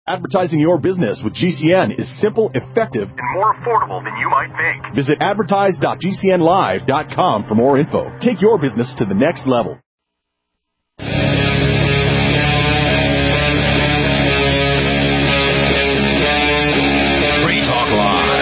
Advertising your business with GCN is simple, effective, and more affordable than you might think. Visit advertise.gcnlive.com for more info. Take your business to the next level. Free Talk Live.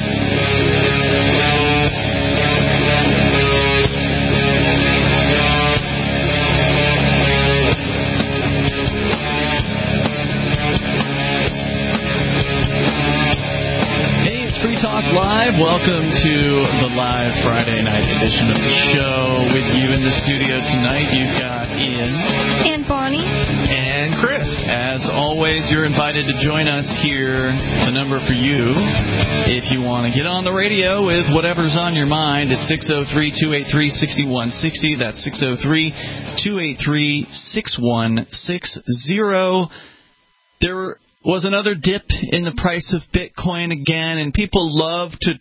Free Talk Live. Welcome to the live Friday night edition of the show. With you in the studio tonight, you've got Ian. And Bonnie. And Chris. As always, you're invited to join us here. The number for you, if you want to get on the radio with whatever's on your mind, it's 603-283-6160. That's 603-283-6160. There was another dip in the price of Bitcoin again, and people love to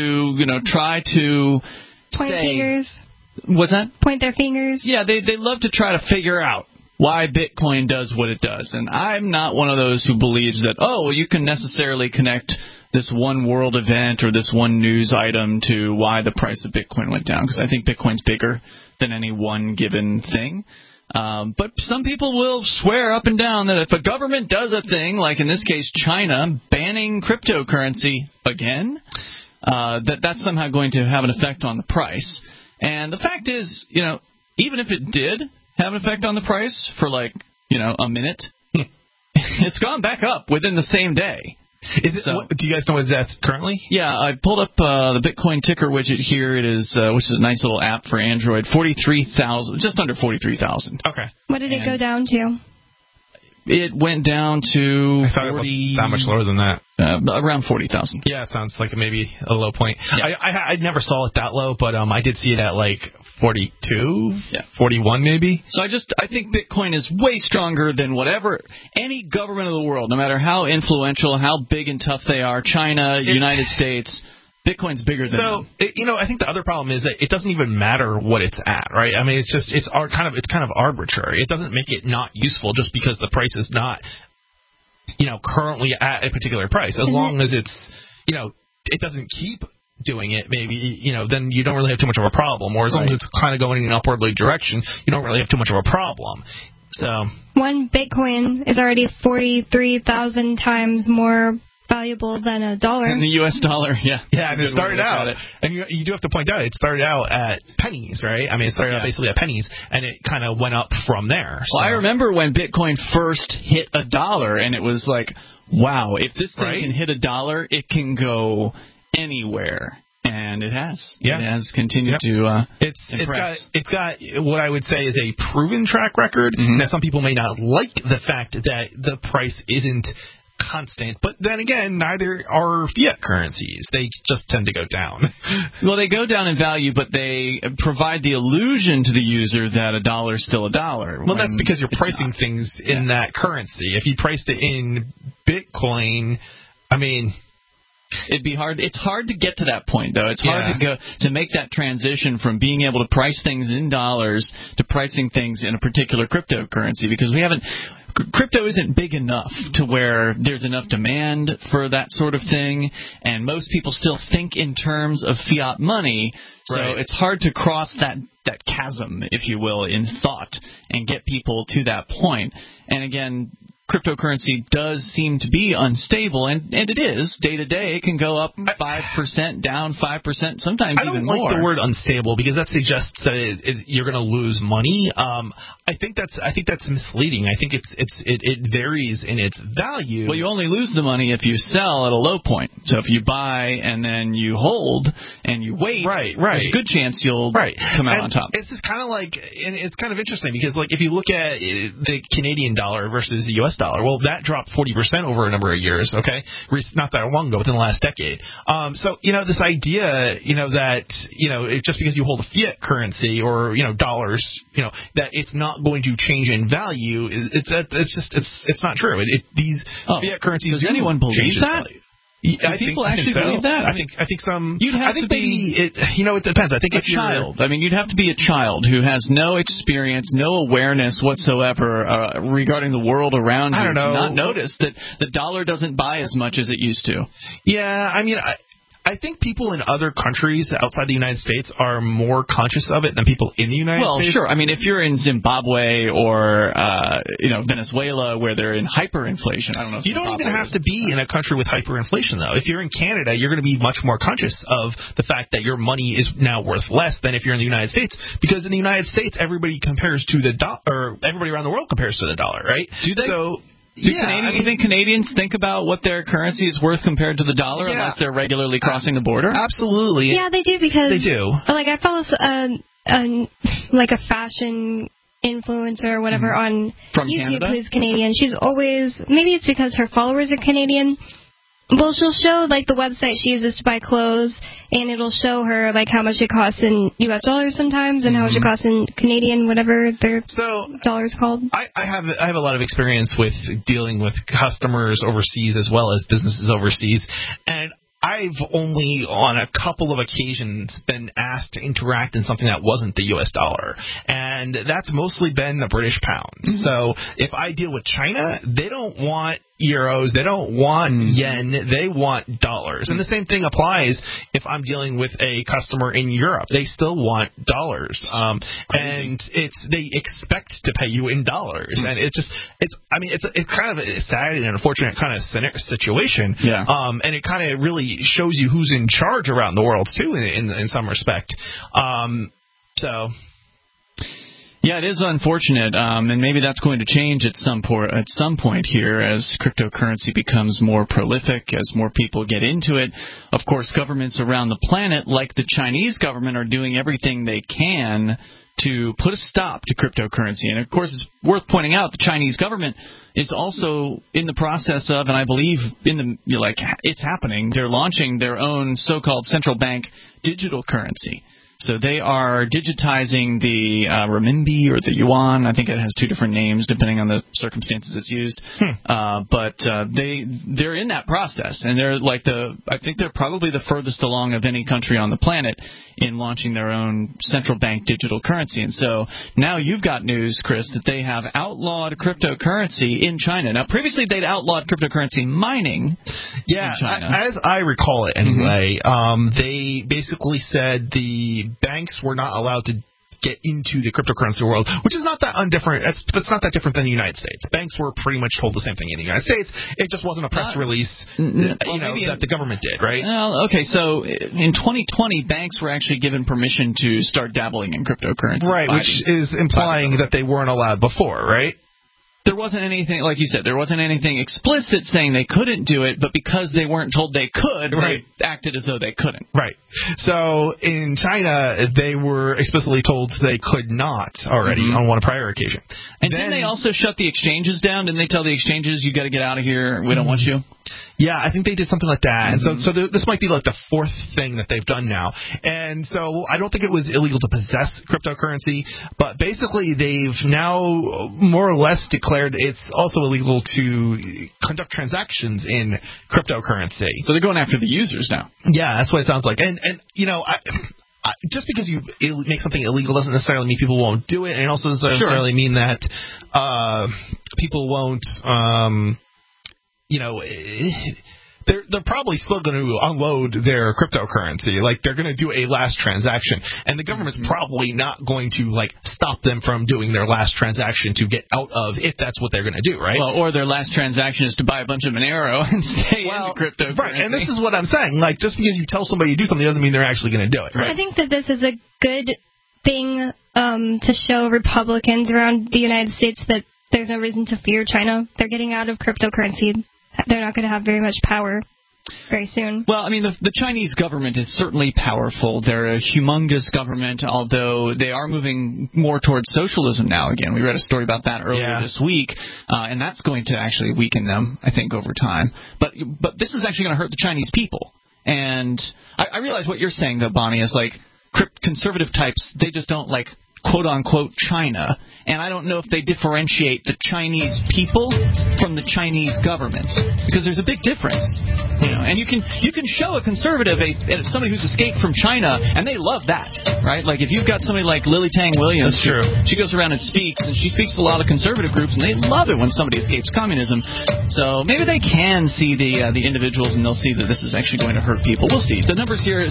try to point fingers. What's that? Point their fingers. Yeah, they love to try to figure out why Bitcoin does what it does. And I'm not one of those who believes that, you can necessarily connect this one world event or this one news item to why the price of Bitcoin went down, because I think Bitcoin's bigger than any one given thing. But some people will swear up and down that if a government does a thing, like in this case China, banning cryptocurrency again, that's somehow going to have an effect on the price. And the fact is, even if it did have an effect on the price for a minute, it's gone back up within the same day. Is it? Do you guys know what that's currently? Yeah, I pulled up the Bitcoin ticker widget here. It is, which is a nice little app for Android. 43,000, just under 43,000. Okay. What did it go down to? It went down to I thought it was that much lower than that. Around 40,000. Yeah, it sounds like maybe a low point. Yeah. I never saw it that low, but I did see it at 42, 41 maybe. So I think Bitcoin is way stronger than whatever any government of the world, no matter how influential, how big and tough they are, China, United States. Bitcoin's bigger than them. I think the other problem is that it doesn't even matter what it's at, right? I mean, it's kind of arbitrary. It doesn't make it not useful just because the price is not, currently at a particular price. As long as it's, it doesn't keep doing it, maybe, then you don't really have too much of a problem. Or as long as it's kind of going in an upwardly direction, you don't really have too much of a problem. So one Bitcoin is already 43,000 times more valuable than a dollar. And the U.S. dollar, yeah. Yeah, and it started out, and you do have to point out, it started out at pennies, right? I mean, it started out basically at pennies, and it kind of went up from there. Well, I remember when Bitcoin first hit $1, and it was like, wow, if this thing can hit $1, it can go anywhere. And it has. Yeah. It has continued to impress. It's got what I would say is a proven track record. Mm-hmm. Now, some people may not like the fact that the price isn't constant, but then again, neither are fiat currencies. They just tend to go down. Well, they go down in value, but they provide the illusion to the user that $1 is still $1. Well, that's because you're pricing things in that currency. If you priced it in Bitcoin, I mean, it'd be hard. It's hard to get to that point, though. It's hard to make that transition from being able to price things in dollars to pricing things in a particular cryptocurrency, because crypto isn't big enough to where there's enough demand for that sort of thing, and most people still think in terms of fiat money, so it's hard to cross that chasm, if you will, in thought and get people to that point. And again, cryptocurrency does seem to be unstable, and it is. Day to day, it can go up 5%, down 5%, sometimes even more. I don't like the word unstable because that suggests that you're going to lose money. I think that's misleading. I think it varies in its value. Well, you only lose the money if you sell at a low point. So if you buy and then you hold and you wait, there's a good chance you'll come out on top. It's just kind of like, and it's kind of interesting because if you look at the Canadian dollar versus the U.S. dollar, well, that dropped 40% over a number of years. Okay, not that long ago, within the last decade. So this idea, that just because you hold a fiat currency or dollars, that it's not going to change in value. It's not true. These fiat currencies. Does anyone believe that? Do people actually believe that? I think some. You'd have I think to be maybe it depends. I think a child. I mean, you'd have to be a child who has no experience, no awareness whatsoever regarding the world around you. I don't know. To not notice that the dollar doesn't buy as much as it used to. Yeah, I mean, I think people in other countries outside the United States are more conscious of it than people in the United States. Well, sure. I mean, if you're in Zimbabwe or Venezuela, where they're in hyperinflation, I don't know. If you don't even have to be in a country with hyperinflation, though. If you're in Canada, you're going to be much more conscious of the fact that your money is now worth less than if you're in the United States, because in the United States, everybody compares to the dollar, or everybody around the world compares to the dollar, right? Do they? So. Do you think Canadians think about what their currency is worth compared to the dollar unless they're regularly crossing the border? Absolutely. Yeah, they do, because they do. Like, I follow like a fashion influencer or whatever on From YouTube Canada? who's Canadian. She's always, maybe it's because her followers are Canadian. Well, she'll show, like, the website she uses to buy clothes, and it'll show her, like, how much it costs in U.S. dollars sometimes and how much it costs in Canadian, whatever their dollar's called. I have a lot of experience with dealing with customers overseas as well as businesses overseas, and I've only on a couple of occasions been asked to interact in something that wasn't the U.S. dollar, and that's mostly been the British pound. So if I deal with China, they don't want euros, they don't want yen, they want dollars. And the same thing applies if I'm dealing with a customer in Europe. They still want dollars. And they expect to pay you in dollars. And it's kind of a sad and unfortunate kind of situation. Yeah. And it kind of really shows you who's in charge around the world too in some respect. Yeah, it is unfortunate, and maybe that's going to change at some point here as cryptocurrency becomes more prolific, as more people get into it. Of course, governments around the planet, like the Chinese government, are doing everything they can to put a stop to cryptocurrency. And, of course, it's worth pointing out the Chinese government is also in the process of, and I believe it's happening, they're launching their own so-called central bank digital currency. So they are digitizing the renminbi or the yuan. I think it has two different names depending on the circumstances it's used. But they're in that process, and they're I think they're probably the furthest along of any country on the planet in launching their own central bank digital currency. And so now you've got news, Chris, that they have outlawed cryptocurrency in China. Now previously they'd outlawed cryptocurrency mining in China. As I recall it anyway, they basically said the banks were not allowed to get into the cryptocurrency world, which is not that undifferent. That's not that different than the United States. Banks were pretty much told the same thing in the United States. It just wasn't a press release, that the government did, right? Well, okay, so in 2020, banks were actually given permission to start dabbling in cryptocurrency. Right, which is implying that they weren't allowed before, right? There wasn't anything, like you said, there wasn't anything explicit saying they couldn't do it, but because they weren't told they could, they acted as though they couldn't. Right. So in China, they were explicitly told they could not already on one prior occasion. And then they also shut the exchanges down? Didn't they tell the exchanges, you got to get out of here, we don't want you? Yeah, I think they did something like that. And so this might be like the fourth thing that they've done now. And so I don't think it was illegal to possess cryptocurrency, but basically they've now more or less declared it's also illegal to conduct transactions in cryptocurrency. So they're going after the users now. Yeah, that's what it sounds like. And just because you make something illegal doesn't necessarily mean people won't do it, and it also doesn't necessarily mean that people won't they're probably still going to unload their cryptocurrency. Like, they're going to do a last transaction. And the government's probably not going to, stop them from doing their last transaction to get out of, if that's what they're going to do, right? Well, or their last transaction is to buy a bunch of Monero and stay in cryptocurrency. Right, and this is what I'm saying. Just because you tell somebody to do something doesn't mean they're actually going to do it, right? I think that this is a good thing to show Republicans around the United States that there's no reason to fear China. They're getting out of cryptocurrency. They're not going to have very much power very soon. Well, I mean, the Chinese government is certainly powerful. They're a humongous government, although they are moving more towards socialism now again. We read a story about that earlier this week, and that's going to actually weaken them, I think, over time. But this is actually going to hurt the Chinese people. And I realize what you're saying, though, Bonnie, is conservative types, they just don't quote-unquote China, and I don't know if they differentiate the Chinese people from the Chinese government, because there's a big difference. And you can show a conservative, somebody who's escaped from China, and they love that, right? Like if you've got somebody like Lily Tang Williams, that's true. She goes around and speaks to a lot of conservative groups, and they love it when somebody escapes communism. So maybe they can see the individuals, and they'll see that this is actually going to hurt people. We'll see. The number's here,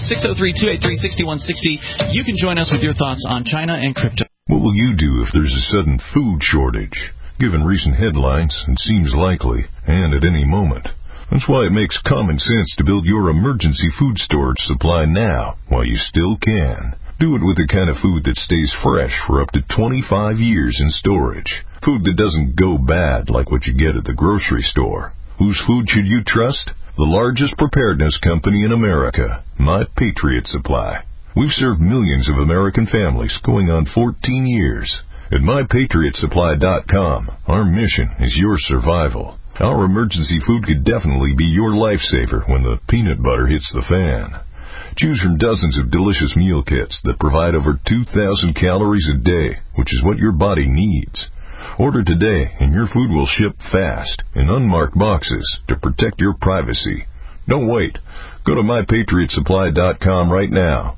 603-283-6160. You can join us with your thoughts on China and crypto. What will you do if there's a sudden food shortage? Given recent headlines, it seems likely, and at any moment. That's why it makes common sense to build your emergency food storage supply now, while you still can. Do it with the kind of food that stays fresh for up to 25 years in storage. Food that doesn't go bad like what you get at the grocery store. Whose food should you trust? The largest preparedness company in America, My Patriot Supply. We've served millions of American families going on 14 years. At MyPatriotSupply.com, our mission is your survival. Our emergency food could definitely be your lifesaver when the peanut butter hits the fan. Choose from dozens of delicious meal kits that provide over 2,000 calories a day, which is what your body needs. Order today, and your food will ship fast in unmarked boxes to protect your privacy. Don't wait. Go to MyPatriotSupply.com right now.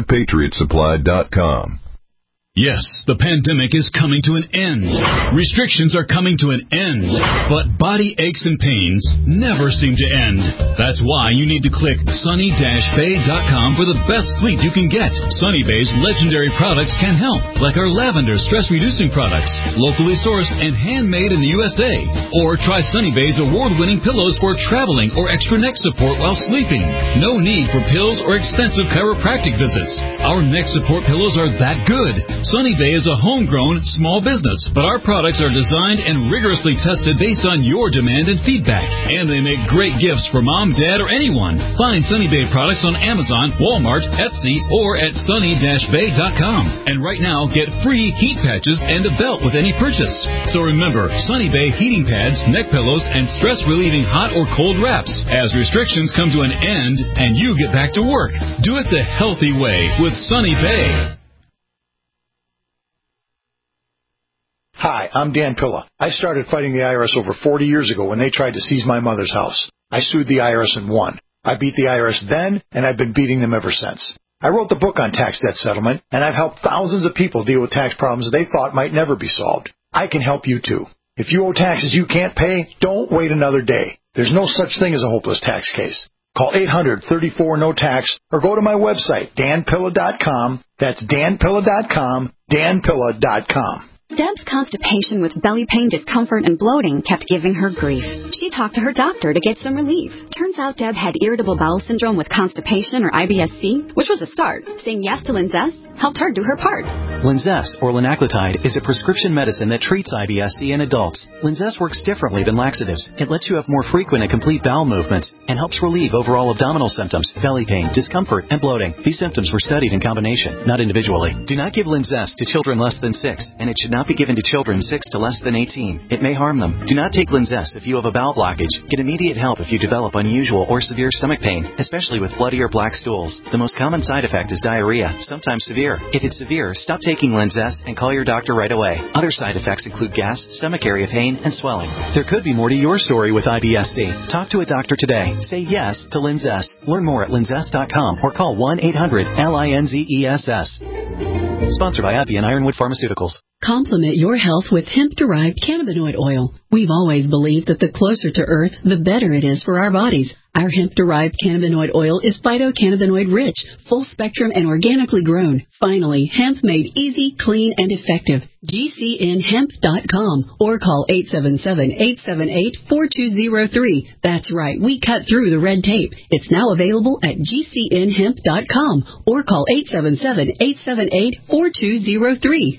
MyPatriotSupply.com. Yes, the pandemic is coming to an end. Restrictions are coming to an end. But body aches and pains never seem to end. That's why you need to click sunny-bay.com for the best sleep you can get. Sunny Bay's legendary products can help, like our lavender stress-reducing products, locally sourced and handmade in the USA. Or try Sunny Bay's award-winning pillows for traveling or extra neck support while sleeping. No need for pills or expensive chiropractic visits. Our neck support pillows are that good. Sunny Bay is a homegrown, small business, but our products are designed and rigorously tested based on your demand and feedback. And they make great gifts for mom, dad, or anyone. Find Sunny Bay products on Amazon, Walmart, Etsy, or at sunny-bay.com. And right now, get free heat patches and a belt with any purchase. So remember, Sunny Bay heating pads, neck pillows, and stress-relieving hot or cold wraps. As restrictions come to an end and you get back to work, do it the healthy way with Sunny Bay. Hi, I'm Dan Pilla. I started fighting the IRS over 40 years ago when they tried to seize my mother's house. I sued the IRS and won. I beat the IRS then, and I've been beating them ever since. I wrote the book on tax debt settlement, and I've helped thousands of people deal with tax problems they thought might never be solved. I can help you too. If you owe taxes you can't pay, don't wait another day. There's no such thing as a hopeless tax case. Call 800-34-NO-TAX or go to my website, danpilla.com. That's danpilla.com, danpilla.com. Deb's constipation with belly pain, discomfort, and bloating kept giving her grief. She talked to her doctor to get some relief. Turns out Deb had irritable bowel syndrome with constipation, or IBS-C, which was a start. Saying yes to Linzess helped her do her part. Linzess, or linaclotide, is a prescription medicine that treats IBS-C in adults. Linzess works differently than laxatives. It lets you have more frequent and complete bowel movements and helps relieve overall abdominal symptoms, belly pain, discomfort, and bloating. These symptoms were studied in combination, not individually. Do not give Linzess to children less than 6, and it should not be given to children 6 to less than 18. It may harm them. Do not take Linzess if you have a bowel blockage. Get immediate help if you develop unusual or severe stomach pain, especially with bloody or black stools. The most common side effect is diarrhea, sometimes severe. If it's severe, stop taking Linzess and call your doctor right away. Other side effects include gas, stomach area pain, and swelling. There could be more to your story with IBS-C. Talk to a doctor today. Say yes to Linzess. Learn more at linzess.com or call 1-800-LINZESS. Sponsored by AbbVie and Ironwood Pharmaceuticals. Complement your health with hemp-derived cannabinoid oil. We've always believed that the closer to Earth, the better it is for our bodies. Our hemp-derived cannabinoid oil is phytocannabinoid-rich, full-spectrum, and organically grown. Finally, hemp made easy, clean, and effective. GCNhemp.com or call 877-878-4203. That's right, we cut through the red tape. It's now available at GCNhemp.com or call 877-878-4203.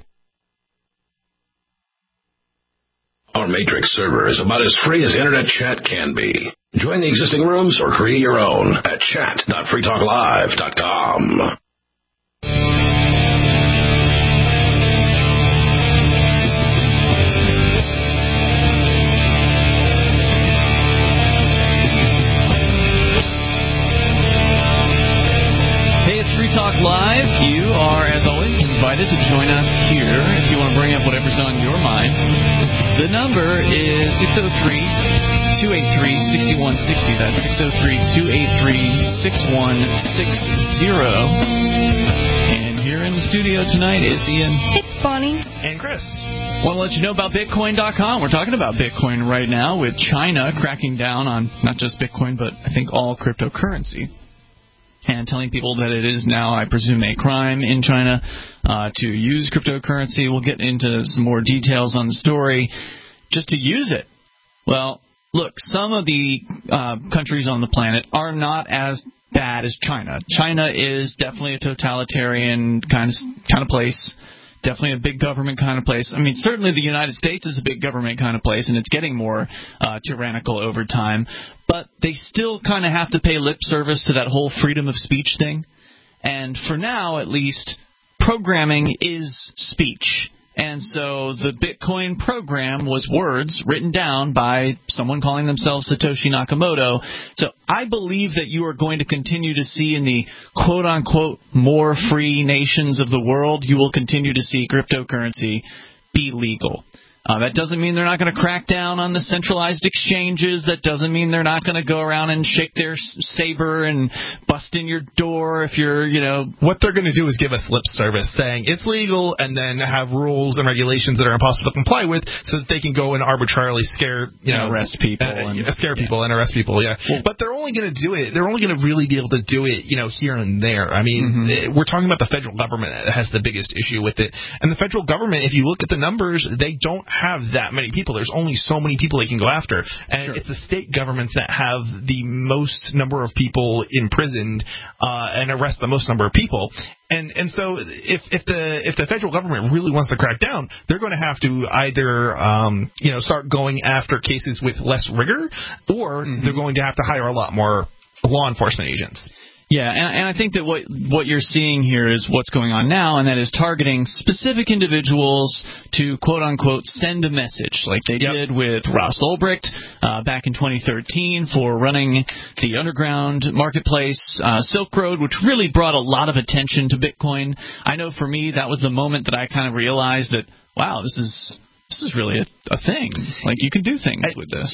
Our Matrix server is about as free as internet chat can be. Join the existing rooms or create your own at chat.freetalklive.com. Hey, it's Free Talk Live. You are, as always, invited to join us bring up whatever's on your mind. The number is 603-283-6160. That's 603-283-6160. And here in the studio tonight, it's Ian. It's Bonnie. And Chris. Want to let you know about Bitcoin.com. We're talking about Bitcoin right now with China cracking down on not just Bitcoin, but I think all cryptocurrency. And telling people that it is now, I presume, a crime in China to use cryptocurrency. We'll get into some more details on the story. Just to use it. Well, look, some of the countries on the planet are not as bad as China. China is definitely a totalitarian kind of place. Definitely a big government kind of place. I mean, certainly the United States is a big government kind of place, and it's getting more tyrannical over time. But they still kind of have to pay lip service to that whole freedom of speech thing. And for now, at least, programming is speech. And so the Bitcoin program was words written down by someone calling themselves Satoshi Nakamoto. So I believe that you are going to continue to see in the quote-unquote more free nations of the world, you will continue to see cryptocurrency be legal. That doesn't mean they're not going to crack down on the centralized exchanges. That doesn't mean they're not going to go around and shake their saber and bust in your door if you're, What they're going to do is give us lip service saying it's legal and then have rules and regulations that are impossible to comply with so that they can go and arbitrarily scare, arrest people. Scare people and arrest people, yeah. But they're only going to do it. They're only going to really be able to do it, here and there. I mean, we're talking about the federal government that has the biggest issue with it. And the federal government, if you look at the numbers, they don't have that many people. There's only so many people they can go after, and it's the state governments that have the most number of people imprisoned and arrest the most number of people. And so if the federal government really wants to crack down, they're going to have to either start going after cases with less rigor, or they're going to have to hire a lot more law enforcement agents. Yeah, and I think that what you're seeing here is what's going on now, and that is targeting specific individuals to, quote-unquote, send a message, like they did with Ross Ulbricht back in 2013 for running the underground marketplace Silk Road, which really brought a lot of attention to Bitcoin. I know for me that was the moment that I kind of realized that, wow, this is really a thing. Like, you can do things with this.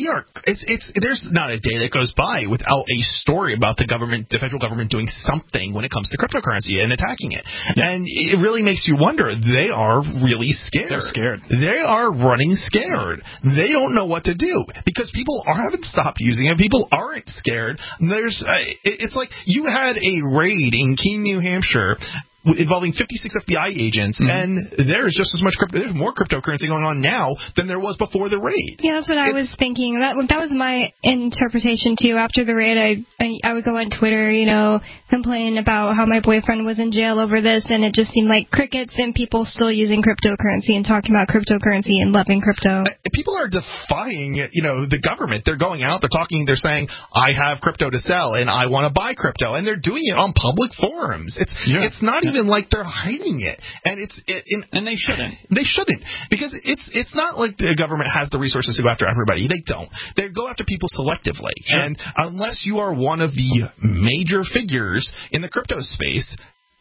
There's not a day that goes by without a story about the federal government doing something when it comes to cryptocurrency and attacking it. Yeah. And it really makes you wonder. They are really scared. They're scared. They are running scared. They don't know what to do because people haven't stopped using it. People aren't scared. It's like you had a raid in Keene, New Hampshire, involving 56 FBI agents, and there's just as much there's more cryptocurrency going on now than there was before the raid. Yeah, that's what I was thinking. That was my interpretation too. After the raid, I would go on Twitter, complain about how my boyfriend was in jail over this, and it just seemed like crickets and people still using cryptocurrency and talking about cryptocurrency and loving crypto. People are defying, the government. They're going out, they're saying, I have crypto to sell and I want to buy crypto, and they're doing it on public forums. It's not even like they're hiding it, and and they shouldn't. They shouldn't, because it's not like the government has the resources to go after everybody. They don't. They go after people selectively, and unless you are one of the major figures in the crypto space,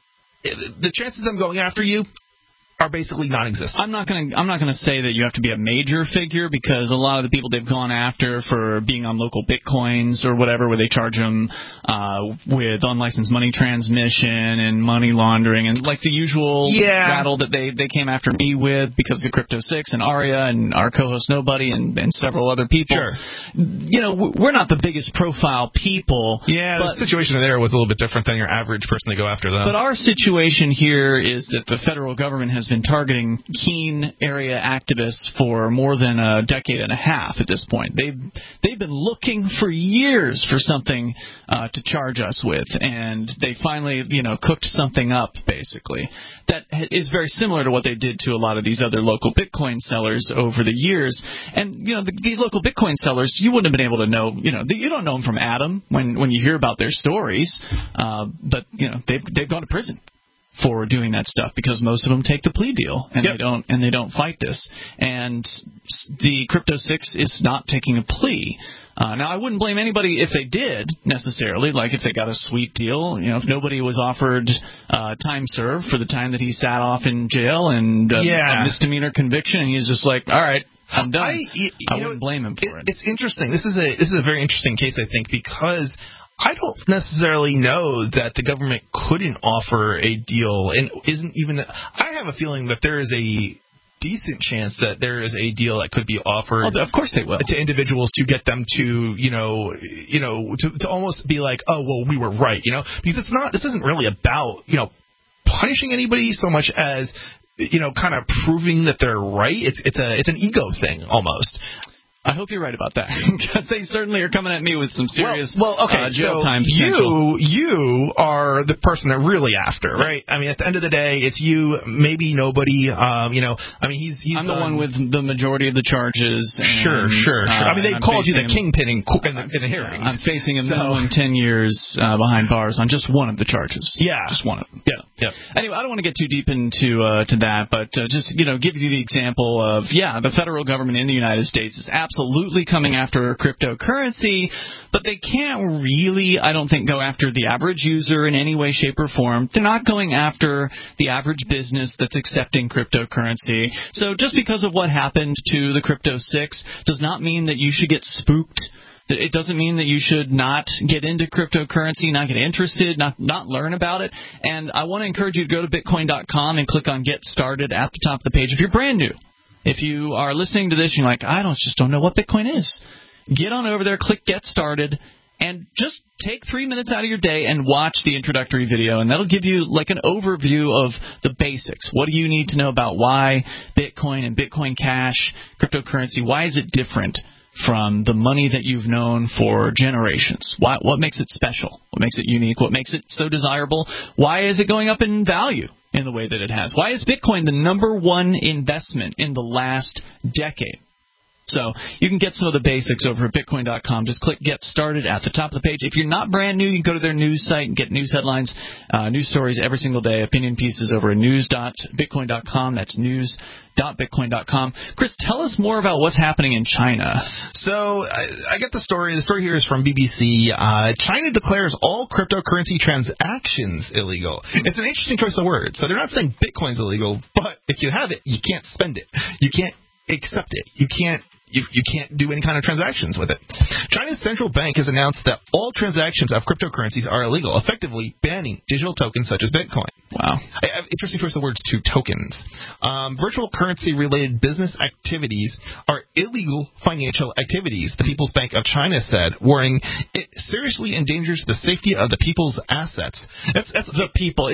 the chances of them going after you are basically non-existent. I'm not going to say that you have to be a major figure, because a lot of the people they've gone after for being on local Bitcoins or whatever, where they charge them with unlicensed money transmission and money laundering and like the usual rattle that they came after me with because of the Crypto 6 and Aria and our co-host Nobody and several other people. Sure. We're not the biggest profile people. Yeah, the situation there was a little bit different than your average person to go after them. But our situation here is that the federal government has been targeting Keene area activists for more than a decade and a half at this point. They've been looking for years for something to charge us with, and they finally, cooked something up, basically. That is very similar to what they did to a lot of these other local Bitcoin sellers over the years. And, these local Bitcoin sellers, you wouldn't have been able to know, you don't know them from Adam when you hear about their stories, but, they've gone to prison for doing that stuff, because most of them take the plea deal and they don't fight this. And the Crypto 6 is not taking a plea. Now, I wouldn't blame anybody if they did, necessarily, like if they got a sweet deal. If nobody was offered time served for the time that he sat off in jail and a misdemeanor conviction, and he's just like, all right, I'm done. I wouldn't blame him for it. It's interesting. This is a very interesting case, I think, because I don't necessarily know that the government couldn't offer a deal, and isn't even. I have a feeling that there is a decent chance that there is a deal that could be offered. Oh, of course they will. To individuals to get them to, to almost be like, oh, well, we were right, because this isn't really about, punishing anybody so much as, kind of proving that they're right. It's an ego thing almost. I hope you're right about that, because they certainly are coming at me with some serious jail time So potential. you are the person they're really after, right? I mean, at the end of the day, it's you, maybe nobody. He's I'm the one with the majority of the charges. And, sure. I mean, they called you the kingpin in the hearings. I'm facing a minimum 10 years behind bars on just one of the charges. Yeah, just one of them. Yeah. Anyway, I don't want to get too deep into to that, but just give you the example of the federal government in the United States is absolutely coming after cryptocurrency, but they can't really, I don't think, go after the average user in any way, shape, or form. They're not going after the average business that's accepting cryptocurrency. So just because of what happened to the Crypto 6 does not mean that you should get spooked. It doesn't mean that you should not get into cryptocurrency, not get interested, not learn about it. And I want to encourage you to go to Bitcoin.com and click on Get Started at the top of the page if you're brand new. If you are listening to this and you're like, I just don't know what Bitcoin is, get on over there, click Get Started, and just take 3 minutes out of your day and watch the introductory video, and that'll give you like an overview of the basics. What do you need to know about why Bitcoin and Bitcoin Cash, cryptocurrency, why is it different from the money that you've known for generations? What makes it special? What makes it unique? What makes it so desirable? Why is it going up in value in the way that it has? Why is Bitcoin the number one investment in the last decade? So you can get some of the basics over at Bitcoin.com. Just click Get Started at the top of the page. If you're not brand new, you can go to their news site and get news headlines, news stories every single day, opinion pieces over at news.bitcoin.com. That's news.bitcoin.com. Chris, tell us more about what's happening in China. So I get the story. The story here is from BBC. China declares all cryptocurrency transactions illegal. It's an interesting choice of words. So they're not saying Bitcoin's illegal, but if you have it, you can't spend it. You can't accept it. You can't do any kind of transactions with it. China's central bank has announced that all transactions of cryptocurrencies are illegal, effectively banning digital tokens such as Bitcoin. Wow. Interesting choice of words, too, tokens. Virtual currency-related business activities are illegal financial activities, the People's Bank of China said, warning it seriously endangers the safety of the people's assets. That's the people.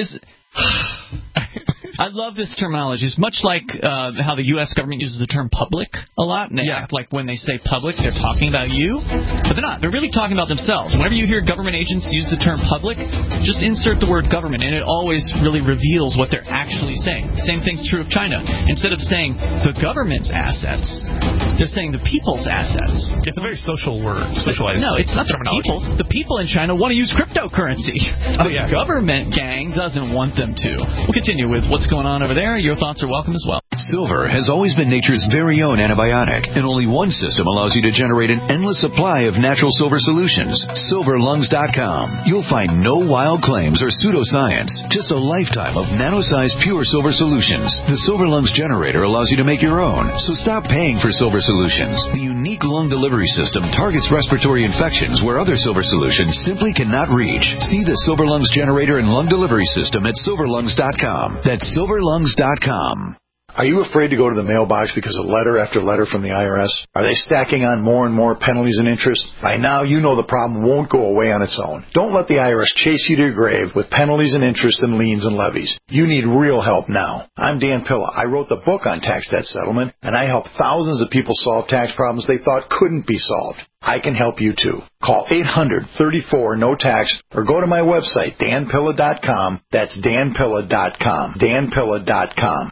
I love this terminology. It's much like how the U.S. government uses the term public a lot, and they act like when they say public, they're talking about you. But they're not. They're really talking about themselves. Whenever you hear government agents use the term public, just insert the word government, and it always really reveals what they're actually saying. Same thing's true of China. Instead of saying the government's assets, they're saying the people's assets. It's a very social word, socialized. No, it's not the people. The people in China want to use cryptocurrency. The government gang doesn't want them to. We'll continue with what's going on over there. Your thoughts are welcome as well. Silver has always been nature's very own antibiotic, and only one system allows you to generate an endless supply of natural silver solutions. SilverLungs.com. You'll find no wild claims or pseudoscience, just a lifetime of nano-sized pure silver solutions. The Silver Lungs generator allows you to make your own, so stop paying for silver solutions. The unique lung delivery system targets respiratory infections where other silver solutions simply cannot reach. See the Silver Lungs generator and lung delivery system at SilverLungs.com. That's SilverLungs.com. Are you afraid to go to the mailbox because of letter after letter from the IRS? Are they stacking on more and more penalties and interest? By now, you know the problem won't go away on its own. Don't let the IRS chase you to your grave with penalties and interest and liens and levies. You need real help now. I'm Dan Pilla. I wrote the book on tax debt settlement, and I help thousands of people solve tax problems they thought couldn't be solved. I can help you too. Call 800-34-NO-TAX or go to my website, danpilla.com. That's danpilla.com. danpilla.com.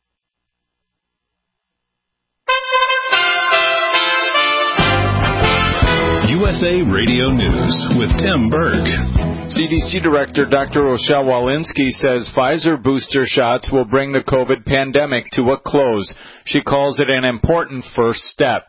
USA Radio News with Tim Berg. CDC Director Dr. Rochelle Walensky says Pfizer booster shots will bring the COVID pandemic to a close. She calls it an important first step.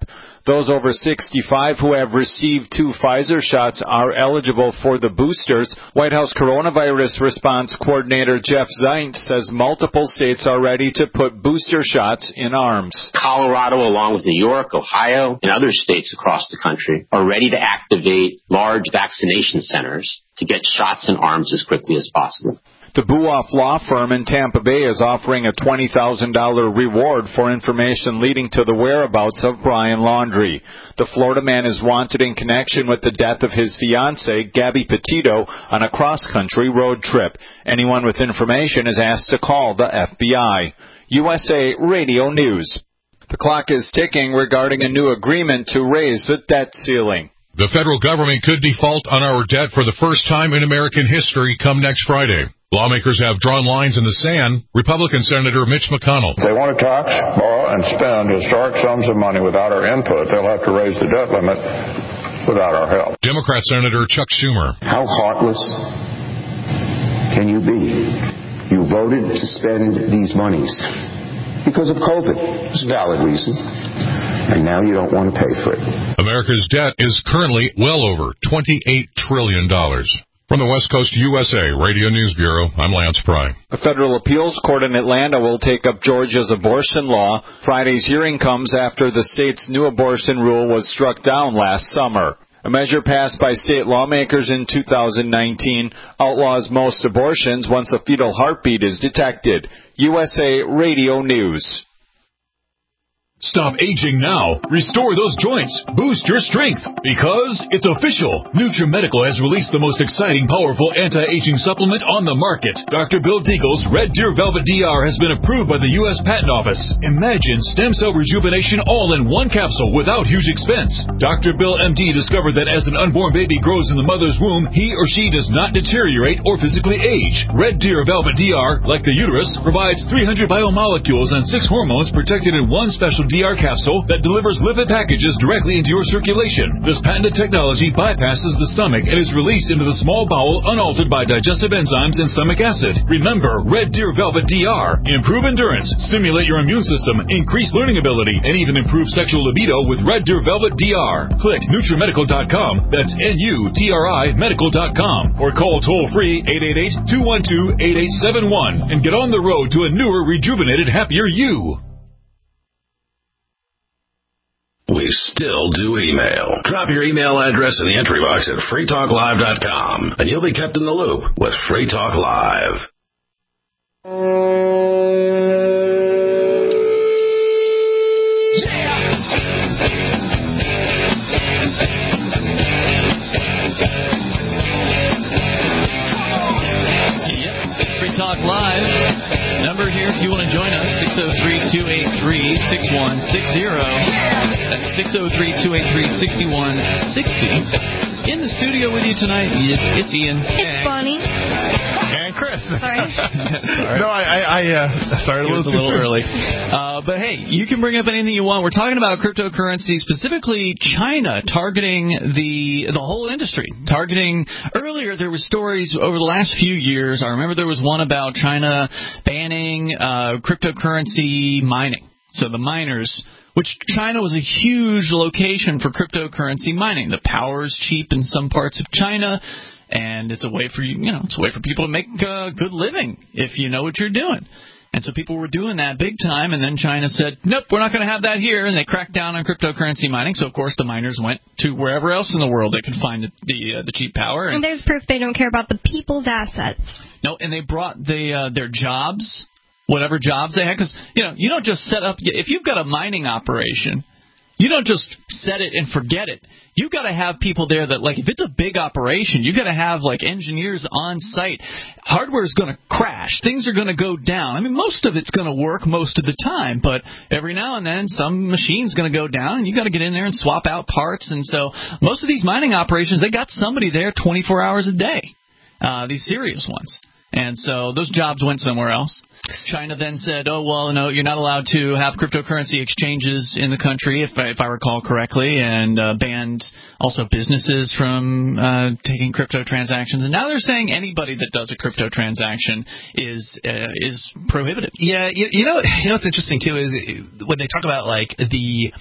Those over 65 who have received 2 Pfizer shots are eligible for the boosters. White House Coronavirus Response Coordinator Jeff Zients says multiple states are ready to put booster shots in arms. Colorado, along with New York, Ohio, and other states across the country, are ready to activate large vaccination centers to get shots in arms as quickly as possible. The Buoff Law Firm in Tampa Bay is offering a $20,000 reward for information leading to the whereabouts of Brian Laundrie. The Florida man is wanted in connection with the death of his fiancée, Gabby Petito, on a cross-country road trip. Anyone with information is asked to call the FBI. USA Radio News. The clock is ticking regarding a new agreement to raise the debt ceiling. The federal government could default on our debt for the first time in American history come next Friday. Lawmakers have drawn lines in the sand. Republican Senator Mitch McConnell. If they want to tax, borrow, and spend historic sums of money without our input, they'll have to raise the debt limit without our help. Democrat Senator Chuck Schumer. How heartless can you be? You voted to spend these monies because of COVID. It's a valid reason. And now you don't want to pay for it. America's debt is currently well over $28 trillion. From the West Coast USA Radio News Bureau, I'm Lance Pry. A federal appeals court in Atlanta will take up Georgia's abortion law. Friday's hearing comes after the state's new abortion rule was struck down last summer. A measure passed by state lawmakers in 2019 outlaws most abortions once a fetal heartbeat is detected. USA Radio News. Stop aging now. Restore those joints. Boost your strength. Because it's official. NutriMedical has released the most exciting, powerful anti-aging supplement on the market. Dr. Bill Deagle's Red Deer Velvet DR has been approved by the U.S. Patent Office. Imagine stem cell rejuvenation all in one capsule without huge expense. Dr. Bill MD discovered that as an unborn baby grows in the mother's womb, he or she does not deteriorate or physically age. Red Deer Velvet DR, like the uterus, provides 300 biomolecules and 6 hormones protected in one special DR capsule that delivers lipid packages directly into your circulation. This patented technology bypasses the stomach and is released into the small bowel unaltered by digestive enzymes and stomach acid. Remember, Red Deer Velvet DR. Improve endurance, stimulate your immune system, increase learning ability, and even improve sexual libido with Red Deer Velvet DR. Click NutriMedical.com. That's NUTRI Medical.com. Or call toll-free 888-212-8871 and get on the road to a newer, rejuvenated, happier you. We still do email. Drop your email address in the entry box at freetalklive.com, and you'll be kept in the loop with Free Talk Live. Yep, it's Free Talk Live. Number here if you want to join us, 603-283-6160. That's 603-283-6160. In the studio with you tonight, it's Ian. It's Bonnie. And Chris. Sorry. No, I started a little early. But hey, you can bring up anything you want. We're talking about cryptocurrency, specifically China targeting the whole industry. Earlier there were stories over the last few years. I remember there was one about China banning cryptocurrency mining. So the miners, which China was a huge location for cryptocurrency mining. The power is cheap in some parts of China, and it's a way for it's a way for people to make a good living if you know what you're doing. And so people were doing that big time, and then China said, nope, we're not going to have that here, and they cracked down on cryptocurrency mining. So, of course, the miners went to wherever else in the world they could find the cheap power. And there's proof they don't care about the people's assets. No, and they brought their jobs, whatever jobs they had, because, you don't just set up, if you've got a mining operation, you don't just set it and forget it. You've got to have people there that, like, if it's a big operation, you've got to have, like, engineers on site. Hardware is going to crash. Things are going to go down. I mean, most of it's going to work most of the time, but every now and then some machine's going to go down, and you've got to get in there and swap out parts. And so most of these mining operations, they got somebody there 24 hours a day, these serious ones. And so those jobs went somewhere else. China then said, oh, well, no, you're not allowed to have cryptocurrency exchanges in the country, if I recall correctly, and banned also businesses from taking crypto transactions. And now they're saying anybody that does a crypto transaction is prohibited. Yeah, you know what's interesting, too, is when they talk about, like, the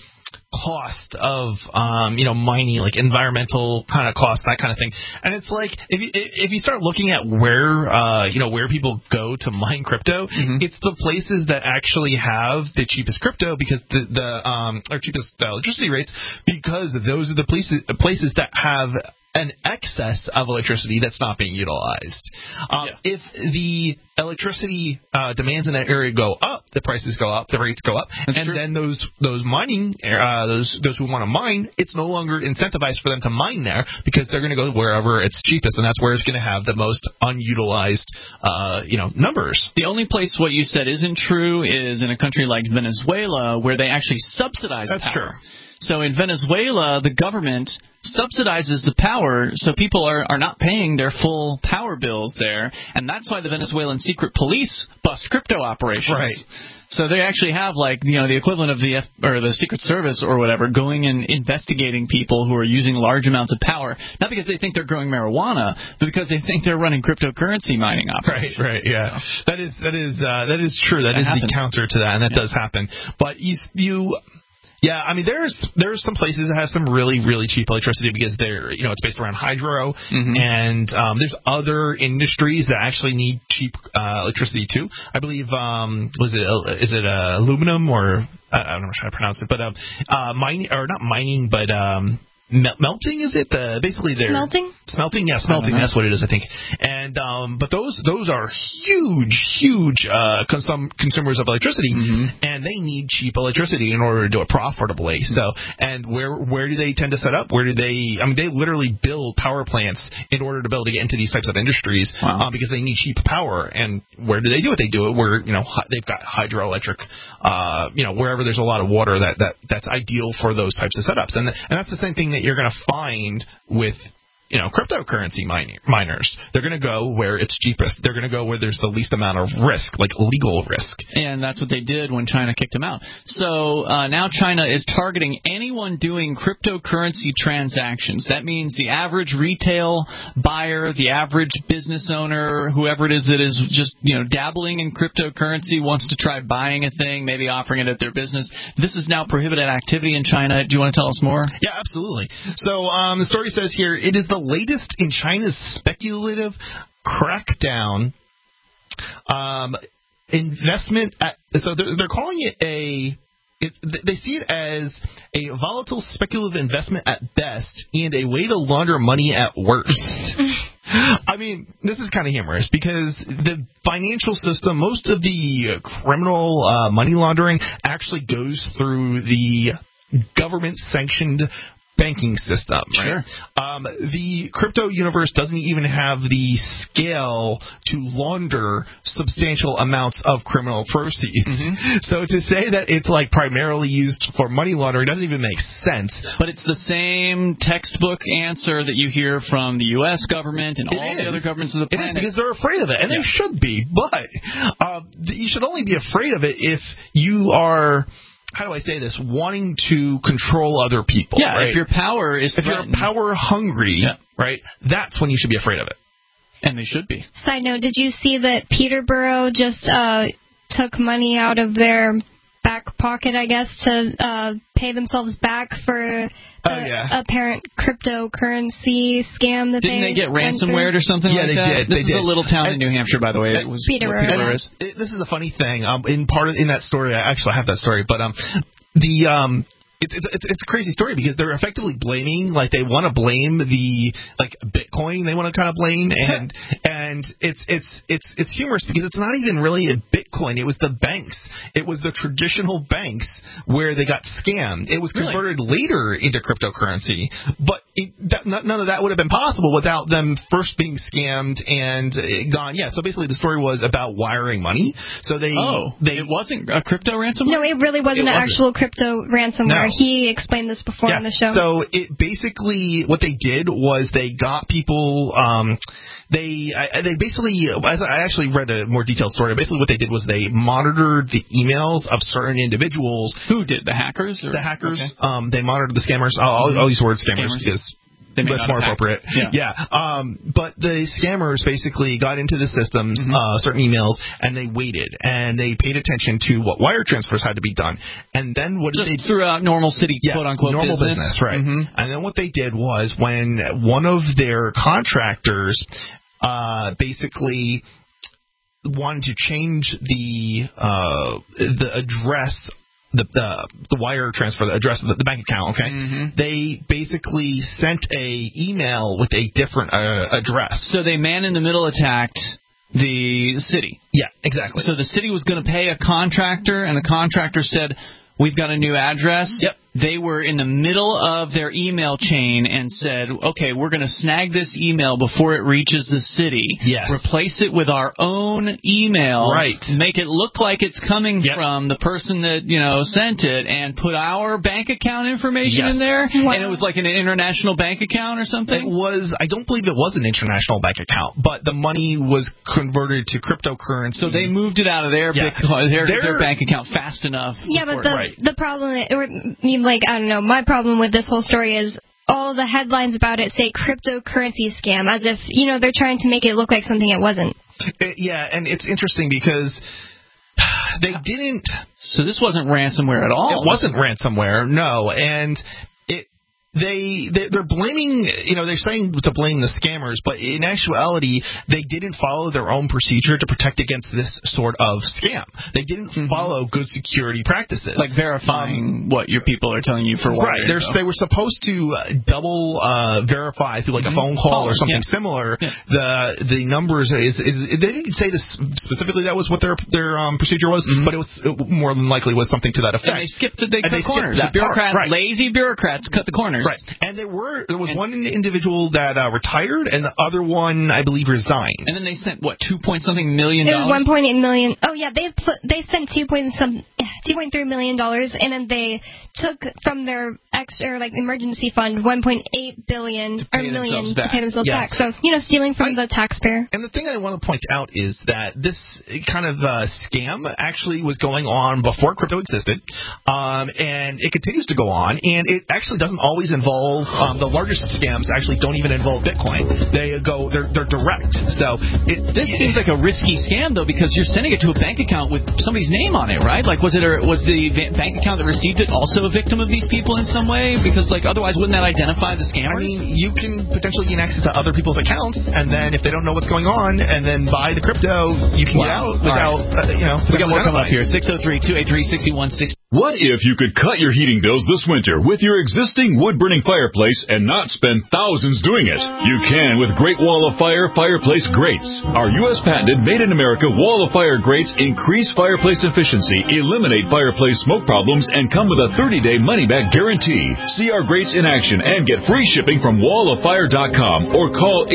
cost of mining, like environmental kind of cost, that kind of thing. And it's like if you start looking at where people go to mine crypto, it's the places that actually have the cheapest crypto because or cheapest electricity rates, because those are the places that have an excess of electricity that's not being utilized. If the electricity demands in that area go up, the prices go up, the rates go up, then those mining those who want to mine, it's no longer incentivized for them to mine there because they're going to go wherever it's cheapest, and that's where it's going to have the most unutilized numbers. The only place what you said isn't true is in a country like Venezuela, where they actually subsidize power. That's true. So in Venezuela, the government subsidizes the power, so people are not paying their full power bills there, and that's why the Venezuelan secret police bust crypto operations. Right. So they actually have the equivalent of the Secret Service or whatever going and investigating people who are using large amounts of power, not because they think they're growing marijuana, but because they think they're running cryptocurrency mining operations. Right. Yeah. That is true. That is happens. the counter to that, and that does happen. But yeah, I mean, there's some places that have some really, really cheap electricity because it's based around hydro, and there's other industries that actually need cheap electricity too. I believe is it aluminum or I don't know how to pronounce it, but mining, or not mining, but melting, is it? Basically, they're smelting. Yeah, smelting. That's what it is, I think. And but those are huge consumers of electricity, and they need cheap electricity in order to do it profitably. So, and where do they tend to set up? Where do they? I mean, they literally build power plants in order to be able to get into these types of industries because they need cheap power. And where do they do it? They do it where they've got hydroelectric, wherever there's a lot of water that's ideal for those types of setups. And that's the same thing that you're going to find with cryptocurrency miners. They're going to go where it's cheapest. They're going to go where there's the least amount of risk, like legal risk. And that's what they did when China kicked them out. So now China is targeting anyone doing cryptocurrency transactions. That means the average retail buyer, the average business owner, whoever it is that is just dabbling in cryptocurrency, wants to try buying a thing, maybe offering it at their business. This is now prohibited activity in China. Do you want to tell us more? Yeah, absolutely. So the story says here, it is the latest in China's speculative crackdown investment. So they're calling it they see it as a volatile speculative investment at best and a way to launder money at worst. I mean, this is kind of humorous because the financial system, most of the criminal money laundering actually goes through the government-sanctioned banking system, right? Sure. The crypto universe doesn't even have the scale to launder substantial amounts of criminal proceeds. So to say that it's primarily used for money laundering doesn't even make sense. But it's the same textbook answer that you hear from the U.S. government and all the other governments of the planet. It is, because they're afraid of it, and they should be. But you should only be afraid of it if you are, how do I say this, wanting to control other people. Yeah, right? If your power is threatened. If you're power hungry, right, that's when you should be afraid of it. And they should be. Side note, did you see that Peterborough just took money out of their back pocket, I guess, to pay themselves back for apparent cryptocurrency scam that Didn't they get ransomware or something like that? Yeah, they did. This is a little town in New Hampshire, by the way. It was Peterborough. This is a funny thing. In that story, I actually have that story, but it's a crazy story because they're effectively blaming, they want to blame the Bitcoin. They want to kind of blame, and it's humorous because it's not even really a Bitcoin. It was the banks. It was the traditional banks where they got scammed. It was converted later into cryptocurrency, but none of that would have been possible without them first being scammed and gone. Yeah. So basically, the story was about wiring money. So it wasn't a crypto ransomware. No, it really wasn't an actual crypto ransomware. No. He explained this before on the show. So it basically, what they did was they got people. They basically, I actually read a more detailed story. Basically, what they did was they monitored the emails of certain individuals. Who did? The hackers? The hackers. Okay. They monitored the scammers. I'll use the word scammers because that's more appropriate. But the scammers basically got into the systems, certain emails, and they waited, and they paid attention to what wire transfers had to be done. And then what did they do? Throughout normal city, quote-unquote, normal business, right. And then what they did was when one of their contractors basically wanted to change the address, the wire transfer, the address of the bank account, okay? They basically sent a email with a different address. So they man-in-the-middle attacked the city. Yeah, exactly. So the city was going to pay a contractor, and the contractor said, we've got a new address. Yep. They were in the middle of their email chain and said, okay, we're going to snag this email before it reaches the city. Yes. Replace it with our own email. Right. Make it look like it's coming from the person that, sent it, and put our bank account information in there. Wow. And it was like an international bank account or something? It was, I don't believe it was an international bank account, but the money was converted to cryptocurrency. So they moved it out of their their bank account fast enough. Yeah, but the problem, I don't know, my problem with this whole story is all the headlines about it say cryptocurrency scam, as if, they're trying to make it look like something it wasn't. Yeah, and it's interesting because they didn't... So this wasn't ransomware at all. It wasn't ransomware, no, and... They're blaming, they're saying to blame the scammers, but in actuality, they didn't follow their own procedure to protect against this sort of scam. They didn't follow good security practices. Like verifying what your people are telling you for wire. Right. They were supposed to double verify through like a phone call or something similar. The numbers they didn't say this specifically that was what their procedure was, but it was more than likely was something to that effect. And they cut corners. Lazy bureaucrats cut the corners. Right, and there was one individual that retired, and the other one, I believe, resigned. And then they sent $2.something million. It was $1.8 million. Oh yeah, they sent $2.3 million, and then they took from their extra emergency fund $1.8 billion to pay themselves back. So stealing from the taxpayer. And the thing I want to point out is that this kind of scam actually was going on before crypto existed, and it continues to go on, and it actually doesn't always involve the largest scams. Actually, don't even involve Bitcoin. They're direct. So this seems like a risky scam though, because you're sending it to a bank account with somebody's name on it, right? Like was the bank account that received it also a victim of these people in some way? Because otherwise, wouldn't that identify the scammers? I mean, you can potentially gain access to other people's accounts, and then if they don't know what's going on, and then buy the crypto, you can get out without We got more coming up here. 603-283-6160. What if you could cut your heating bills this winter with your existing wood-burning fireplace and not spend thousands doing it? You can with Great Wall of Fire fireplace grates. Our U.S. patented made-in-America Wall of Fire grates increase fireplace efficiency, eliminate fireplace smoke problems, and come with a 30-day money-back guarantee. See our grates in action and get free shipping from walloffire.com or call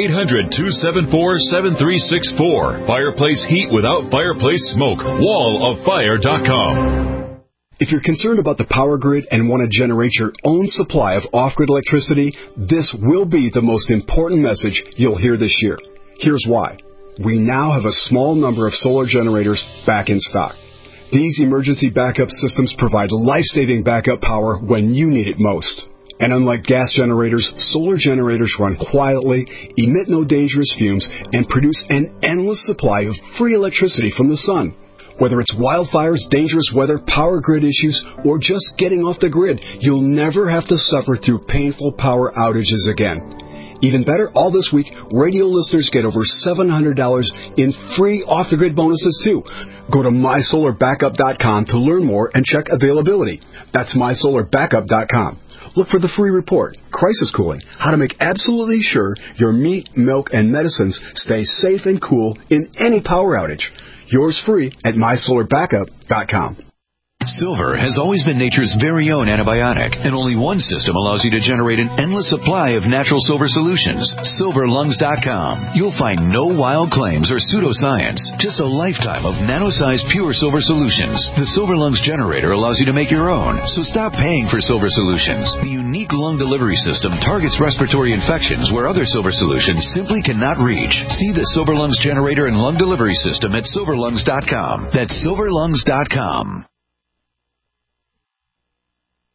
800-274-7364. Fireplace heat without fireplace smoke. walloffire.com. If you're concerned about the power grid and want to generate your own supply of off-grid electricity, this will be the most important message you'll hear this year. Here's why. We now have a small number of solar generators back in stock. These emergency backup systems provide life-saving backup power when you need it most. And unlike gas generators, solar generators run quietly, emit no dangerous fumes, and produce an endless supply of free electricity from the sun. Whether it's wildfires, dangerous weather, power grid issues, or just getting off the grid, you'll never have to suffer through painful power outages again. Even better, all this week, radio listeners get over $700 in free off-the-grid bonuses, too. Go to mysolarbackup.com to learn more and check availability. That's mysolarbackup.com. Look for the free report, Crisis Cooling, how to make absolutely sure your meat, milk, and medicines stay safe and cool in any power outage. Yours free at mysolarbackup.com. Silver has always been nature's very own antibiotic, and only one system allows you to generate an endless supply of natural silver solutions. SilverLungs.com. You'll find no wild claims or pseudoscience, just a lifetime of nano-sized pure silver solutions. The Silver Lungs generator allows you to make your own, so stop paying for silver solutions. The unique lung delivery system targets respiratory infections where other silver solutions simply cannot reach. See the Silver Lungs generator and lung delivery system at SilverLungs.com. That's SilverLungs.com.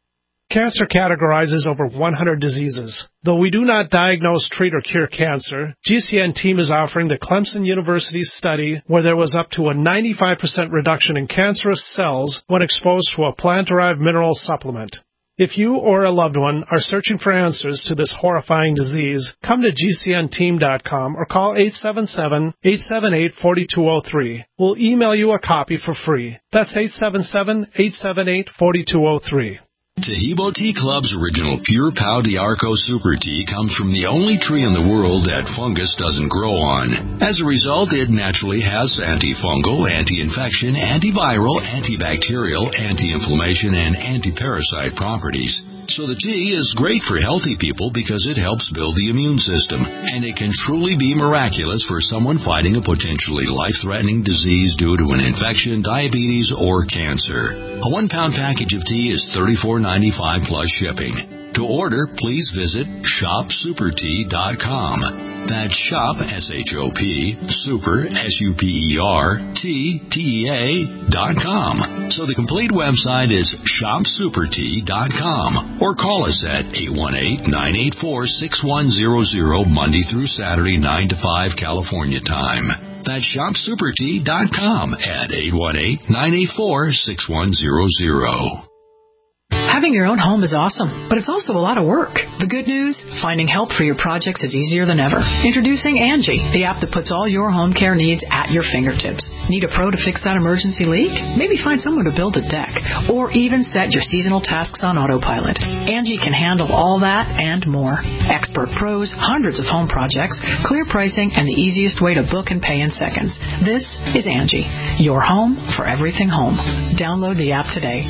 Cancer categorizes over 100 diseases. Though we do not diagnose, treat, or cure cancer, GCN team is offering the Clemson University study where there was up to a 95% reduction in cancerous cells when exposed to a plant-derived mineral supplement. If you or a loved one are searching for answers to this horrifying disease, come to GCNteam.com or call 877-878-4203. We'll email you a copy for free. That's 877-878-4203. Tahibo Tea Club's original Pure Pau d'Arco Super Tea comes from the only tree in the world that fungus doesn't grow on. As a result, it naturally has antifungal, anti-infection, antiviral, antibacterial, anti-inflammation, and anti-parasite properties. So the tea is great for healthy people because it helps build the immune system, and it can truly be miraculous for someone fighting a potentially life-threatening disease due to an infection, diabetes, or cancer. A 1-pound package of tea is $34.95 plus shipping. To order, please visit shopsupertea.com. That's shop, S-H-O-P, super, SUPER-T-T-E-A.com. So the complete website is shopsupertea.com, or call us at 818-984-6100 Monday through Saturday, 9 to 5 California time. That's shopsupertea.com at 818-984-6100. Having your own home is awesome, but it's also a lot of work. The good news? Finding help for your projects is easier than ever. Introducing Angie, the app that puts all your home care needs at your fingertips. Need a pro to fix that emergency leak? Maybe find someone to build a deck, or even set your seasonal tasks on autopilot. Angie can handle all that and more. Expert pros, hundreds of home projects, clear pricing, and the easiest way to book and pay in seconds. This is Angie, your home for everything home. Download the app today.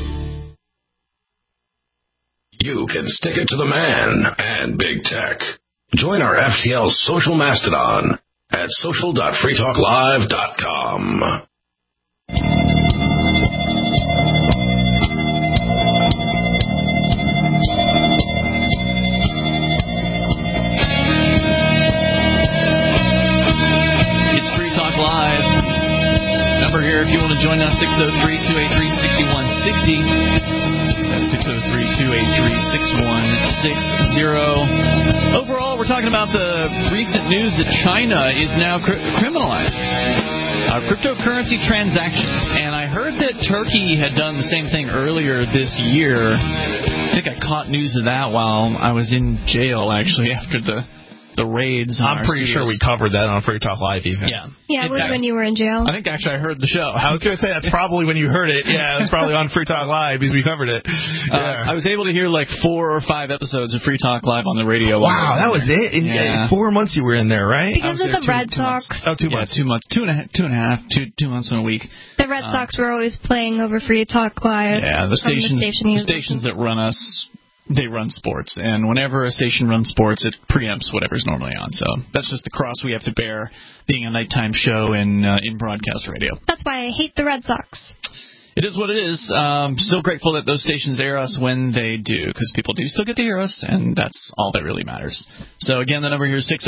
You can stick it to the man and big tech. Join our FTL social mastodon at social.freetalklive.com. It's Free Talk Live. Number here if you want to join us, 603-283-6160. 603-283-6160. Overall, we're talking about the recent news that China is now criminalizing cryptocurrency transactions. And I heard that Turkey had done the same thing earlier this year. I think I caught news of that while I was in jail, actually, after the raids. I'm pretty sure we covered that on Free Talk Live even. Yeah, it was when you were in jail. I think actually I heard the show. I was going to say that's probably when you heard it. Yeah, it's probably on Free Talk Live because we covered it. Yeah. I was able to hear like 4 or 5 episodes of Free Talk Live on the radio. Wow, that was it? In 4 months you were in there, right? Because of the Red Sox. 2 months. 2 months. 2 and a half, 2 months and a week. The Red Sox were always playing over Free Talk Live. Yeah, the stations that run us, they run sports, and whenever a station runs sports, it preempts whatever's normally on. So that's just the cross we have to bear, being a nighttime show in broadcast radio. That's why I hate the Red Sox. It is what it is. Still grateful that those stations air us when they do, because people do still get to hear us, and that's all that really matters. So, again, the number here is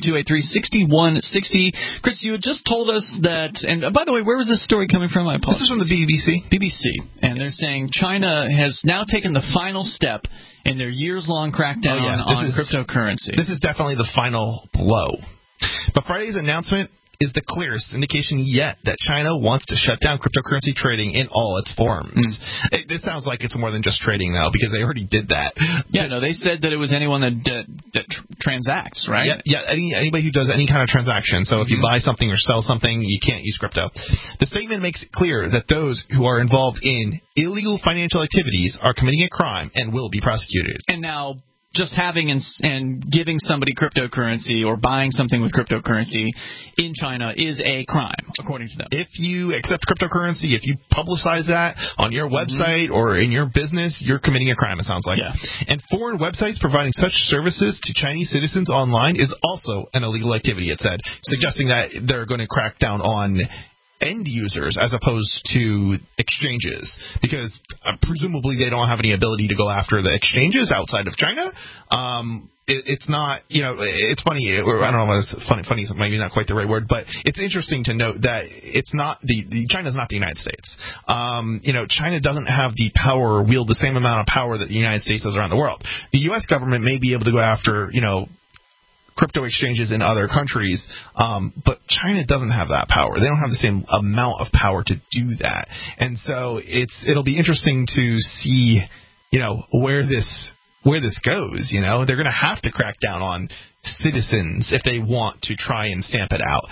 603-283-6160. Chris, you had just told us that, and by the way, where was this story coming from? I apologize. This is from the BBC. BBC. And they're saying China has now taken the final step in their years-long crackdown on cryptocurrency. This is definitely the final blow. But Friday's announcement is the clearest indication yet that China wants to shut down cryptocurrency trading in all its forms. It sounds like it's more than just trading, though, because they already did that. Yeah, no, they said that it was anyone that transacts, right? Yeah, anybody who does any kind of transaction. So if you buy something or sell something, you can't use crypto. The statement makes it clear that those who are involved in illegal financial activities are committing a crime and will be prosecuted. And now, just having and giving somebody cryptocurrency or buying something with cryptocurrency in China is a crime, according to them. If you accept cryptocurrency, if you publicize that on your website or in your business, you're committing a crime, it sounds like. Yeah. And foreign websites providing such services to Chinese citizens online is also an illegal activity, it said, suggesting that they're going to crack down on end users as opposed to exchanges, because presumably they don't have any ability to go after the exchanges outside of China. It's not, it's funny. I don't know if funny is maybe not quite the right word, but it's interesting to note that it's not China's not the United States. China doesn't have the power, wield the same amount of power that the United States does around the world. The U.S. government may be able to go after, crypto exchanges in other countries, but China doesn't have that power. They don't have the same amount of power to do that. And so it'll be interesting to see, where this goes. They're going to have to crack down on citizens if they want to try and stamp it out.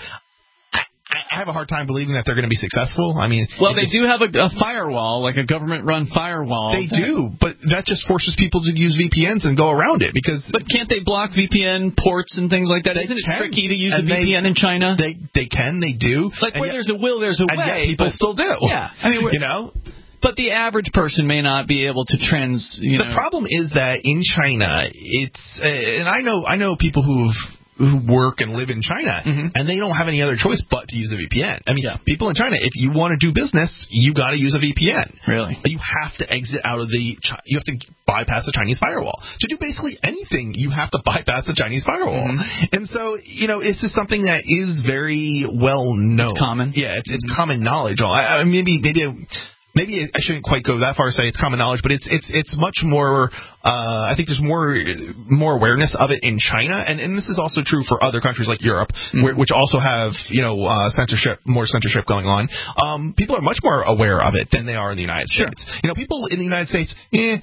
I have a hard time believing that they're going to be successful. I mean, they do have a firewall, like a government-run firewall. They do, but that just forces people to use VPNs and go around it But can't they block VPN ports and things like that? Isn't it tricky to use a VPN in China? They can, they do. Like where there's a will, there's a way. And yet people still do. Yeah, I mean, But the average person may not be able to The problem is that in China, and I know people who work and live in China, and they don't have any other choice but to use a VPN. I mean, people in China, if you want to do business, you got to use a VPN. Really? You have to exit out of you have to bypass the Chinese firewall. To do basically anything, you have to bypass the Chinese firewall. And so, it's just something that is very well known. It's common. Yeah, it's common knowledge. Maybe I shouldn't quite go that far to say it's common knowledge, but it's much more. I think there's more awareness of it in China, and this is also true for other countries like Europe, which also have more censorship going on. People are much more aware of it than they are in the United States. People in the United States,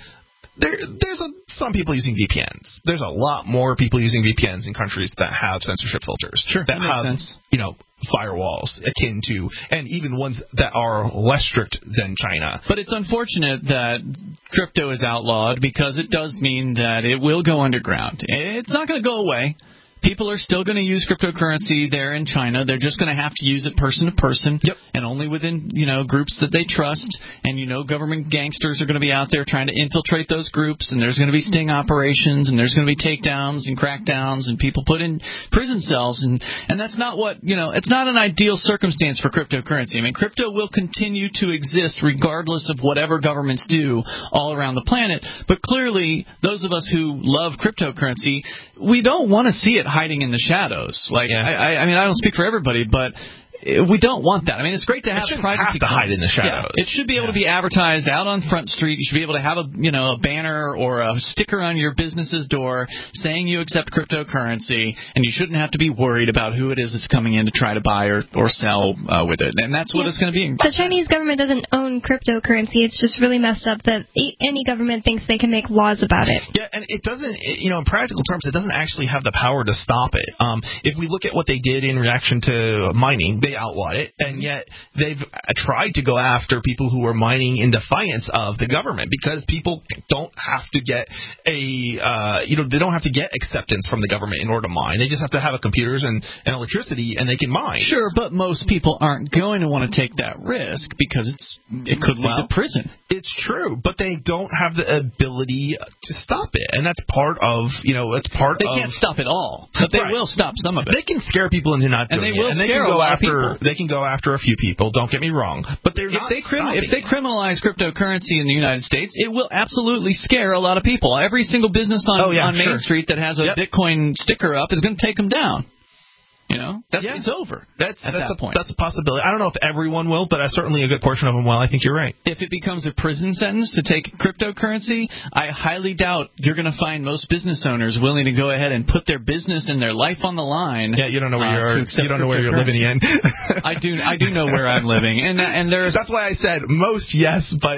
there's some people using VPNs. There's a lot more people using VPNs in countries that have censorship filters. Sure, that makes have sense. Firewalls akin to, and even ones that are less strict than China. But it's unfortunate that crypto is outlawed because it does mean that it will go underground. It's not going to go away. People are still going to use cryptocurrency there in China. They're just going to have to use it person to person, and only within groups that they trust. And government gangsters are going to be out there trying to infiltrate those groups. And there's going to be sting operations, and there's going to be takedowns and crackdowns, and people put in prison cells. And that's not what it's not an ideal circumstance for cryptocurrency. I mean, crypto will continue to exist regardless of whatever governments do all around the planet. But clearly, those of us who love cryptocurrency, we don't want to see it hiding in the shadows. I mean, I don't speak for everybody, but we don't want that. I mean, it's great to have privacy. It shouldn't have to hide in the shadows. It should be able to be advertised out on Front Street. You should be able to have a banner or a sticker on your business's door saying you accept cryptocurrency, and you shouldn't have to be worried about who it is that's coming in to try to buy or sell with it. And that's what it's going to be. The Chinese government doesn't own cryptocurrency. It's just really messed up that any government thinks they can make laws about it. Yeah, and it doesn't, in practical terms, it doesn't actually have the power to stop it. If we look at what they did in reaction to mining, they outlawed it, and yet they've tried to go after people who are mining in defiance of the government, because people don't have to get they don't have to get acceptance from the government in order to mine. They just have to have computers and electricity, and they can mine. Sure, but most people aren't going to want to take that risk because it could lead to prison. It's true, but they don't have the ability to stop it, and that's part of They can't stop it all, but they will stop some of it. They can scare people into not doing it, and they can go after. They can go after a few people. Don't get me wrong, but they're not. If they criminalize cryptocurrency in the United States, it will absolutely scare a lot of people. Every single business on Main Street that has a Bitcoin sticker up is going to take them down. It's over. That's that point. That's a possibility. I don't know if everyone will, but certainly a good portion of them will. I think you're right. If it becomes a prison sentence to take cryptocurrency, I highly doubt you're going to find most business owners willing to go ahead and put their business and their life on the line. Yeah, you don't know where you are. You don't know where you're living in. I do know where I'm living, and there's. That's why I said most yes, but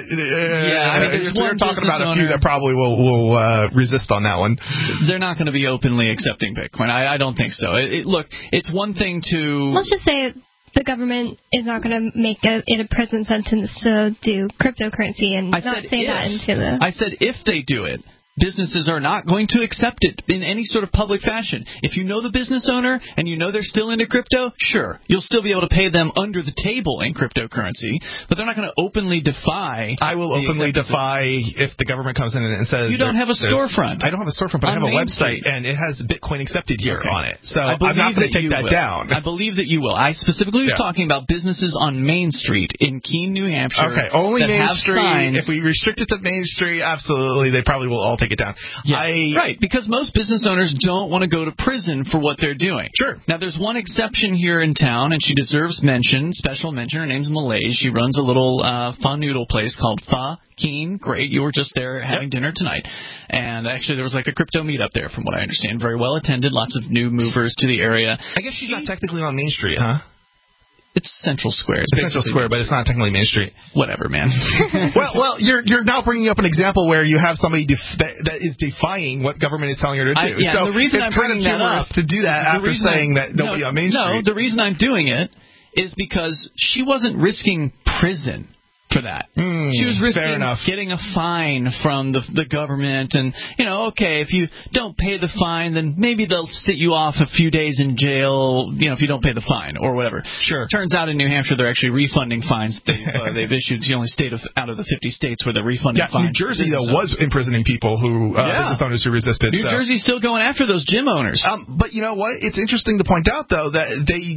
I mean, we're talking about a few that probably will resist on that one. They're not going to be openly accepting Bitcoin. I don't think so. Look, it's one thing to. Let's just say the government is not going to make it a prison sentence to do cryptocurrency and I said if they do it. businesses are not going to accept it in any sort of public fashion. If you know the business owner and you know they're still into crypto, sure, you'll still be able to pay them under the table in cryptocurrency, but they're not going to openly defy. I will openly defy if the government comes in and says you don't have a storefront. I don't have a storefront, but I have a website and it has Bitcoin accepted here on it. So I'm not going to take that down. I believe that you will. I specifically was talking about businesses on Main Street in Keene, New Hampshire. Okay, only Main Street. Signs. If we restrict it to Main Street, absolutely, they probably will all take it down. Yeah, right, because most business owners don't want to go to prison for what they're doing. Sure. Now, there's one exception here in town, and she deserves mention, special mention. Her name's Malaise. She runs a little pho noodle place called Pho Keene. Great. You were just there having dinner tonight. And actually, there was like a crypto meetup there, from what I understand. Very well attended. Lots of new movers to the area. I guess she's not technically on Main Street, huh? It's Central Square. It's Central Square, but it's not technically Main Street. Whatever, man. well, you're now bringing up an example where you have somebody that is defying what government is telling her to do. So the reason it's I'm kind of humorous to do that after saying that nobody on Main Street. No, the reason I'm doing it is because she wasn't risking prison for that. She was risking getting a fine from the government, and okay, if you don't pay the fine, then maybe they'll sit you off a few days in jail, if you don't pay the fine or whatever. Sure. Turns out in New Hampshire they're actually refunding fines. They've issued. It's the only state out of the 50 states where they're refunding fines. New Jersey though was imprisoning people who business owners who resisted. New Jersey's still going after those gym owners. But you know what? It's interesting to point out though that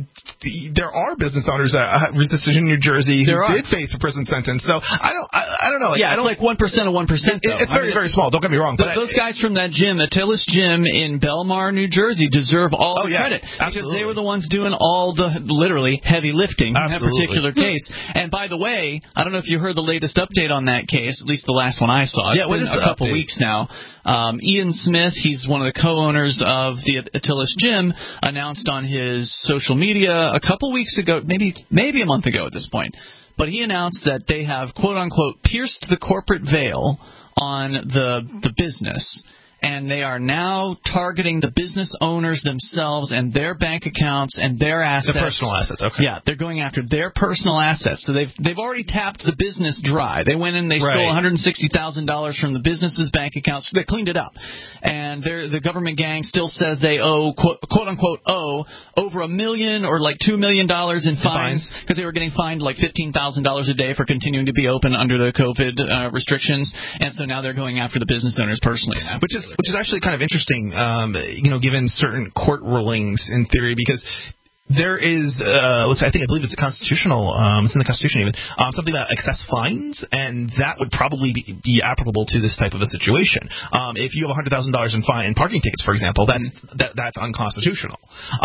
there are business owners that resisted in New Jersey who did face a prison sentence. So I don't know. It's like 1% of 1%. It's very, very small. Don't get me wrong. But those guys from that gym, the Tillis Gym in Belmar, New Jersey, deserve all the credit because they were the ones doing all the literally heavy lifting in that particular case. And by the way, I don't know if you heard the latest update on that case. At least the last one I saw. It's been a couple weeks now. Ian Smith, he's one of the co-owners of the Tillis Gym, announced on his social media a couple weeks ago, maybe a month ago at this point. But he announced that they have, quote-unquote, pierced the corporate veil on the business, and they are now targeting the business owners themselves and their bank accounts and their assets. The personal assets, okay. Yeah, they're going after their personal assets. So they've already tapped the business dry. They went in, they stole $160,000 from the business's bank accounts. They cleaned it out. And the government gang still says they owe, quote-unquote, over $1 million or like $2 million in fines because they were getting fined like $15,000 a day for continuing to be open under the COVID restrictions. And so now they're going after the business owners personally. Which is actually kind of interesting, given certain court rulings in theory, because there is, I believe it's constitutional, it's in the Constitution even, something about excess fines, and that would probably be applicable to this type of a situation. If you have $100,000 in parking tickets, for example, that's unconstitutional.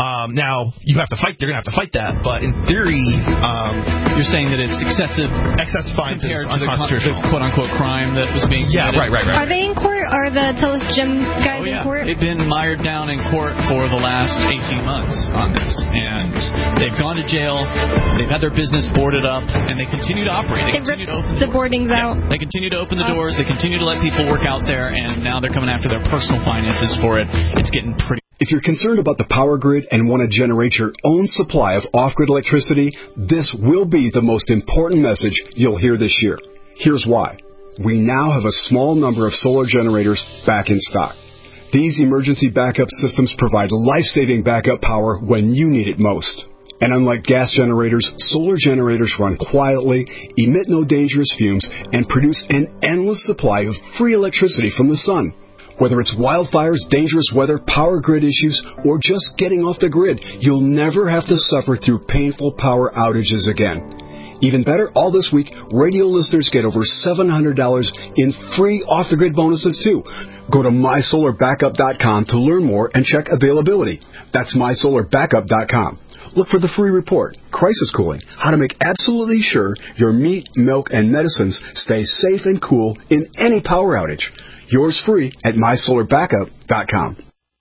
Now, you're going to have to fight that, but in theory, you're saying that it's excess fines compared is unconstitutional. To the quote-unquote crime that was being committed. Yeah, right. Are they in court? Are the Tillis Gym guys in court? They've been mired down in court for the last 18 months on this, and they've gone to jail, they've had their business boarded up, and they continue to operate. They ripped the boardings out. They continue to open the doors, they continue to let people work out there, and now they're coming after their personal finances for it. It's getting pretty... If you're concerned about the power grid and want to generate your own supply of off-grid electricity, this will be the most important message you'll hear this year. Here's why. We now have a small number of solar generators back in stock. These emergency backup systems provide life-saving backup power when you need it most. And unlike gas generators, solar generators run quietly, emit no dangerous fumes, and produce an endless supply of free electricity from the sun. Whether it's wildfires, dangerous weather, power grid issues, or just getting off the grid, you'll never have to suffer through painful power outages again. Even better, all this week, radio listeners get over $700 in free off-the-grid bonuses, too. Go to mysolarbackup.com to learn more and check availability. That's mysolarbackup.com. Look for the free report, Crisis Cooling, how to make absolutely sure your meat, milk, and medicines stay safe and cool in any power outage. Yours free at mysolarbackup.com.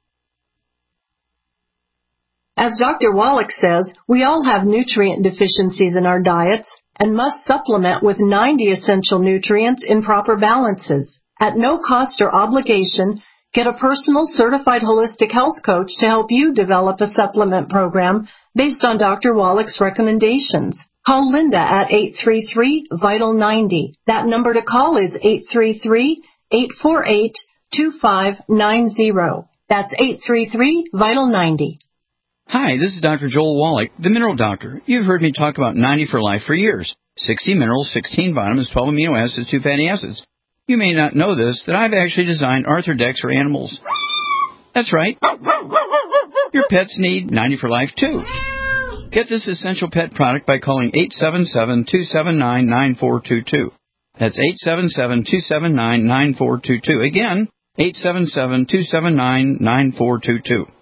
As Dr. Wallach says, we all have nutrient deficiencies in our diets and must supplement with 90 essential nutrients in proper balances. At no cost or obligation, get a personal certified holistic health coach to help you develop a supplement program based on Dr. Wallach's recommendations. Call Linda at 833-VITAL-90. That number to call is 833-848-2888. 833-2590. That's 833-VITAL-90. Hi, this is Dr. Joel Wallach, the Mineral Doctor. You've heard me talk about 90 for Life for years. 60 minerals, 16 vitamins, 12 amino acids, 2 fatty acids. You may not know this, that I've actually designed Arthrodex for animals. That's right. Your pets need 90 for Life, too. Get this essential pet product by calling 877-279-9422. That's 877-279-9422. Again, 877-279-9422.